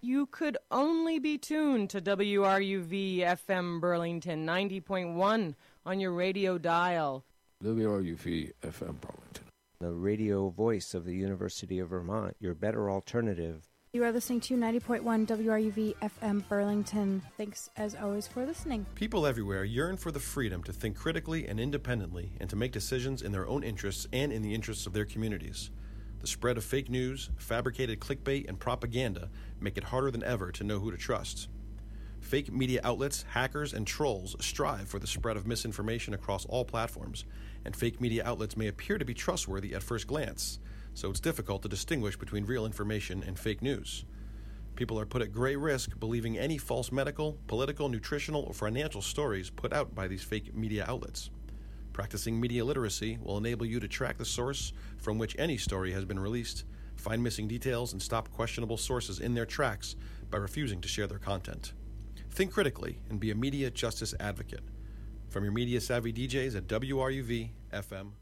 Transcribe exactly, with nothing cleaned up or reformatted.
you could only be tuned to W R U V F M Burlington ninety point one on your radio dial. W R U V F M Burlington, the radio voice of the University of Vermont, your better alternative. You are listening to ninety point one W R U V F M Burlington. Thanks, as always, for listening. People everywhere yearn for the freedom to think critically and independently and to make decisions in their own interests and in the interests of their communities. The spread of fake news, fabricated clickbait, and propaganda make it harder than ever to know who to trust. Fake media outlets, hackers, and trolls strive for the spread of misinformation across all platforms, and fake media outlets may appear to be trustworthy at first glance, so it's difficult to distinguish between real information and fake news. People are put at great risk believing any false medical, political, nutritional, or financial stories put out by these fake media outlets. Practicing media literacy will enable you to track the source from which any story has been released, find missing details, and stop questionable sources in their tracks by refusing to share their content. Think critically and be a media justice advocate. From your media-savvy D Js at W R U V F M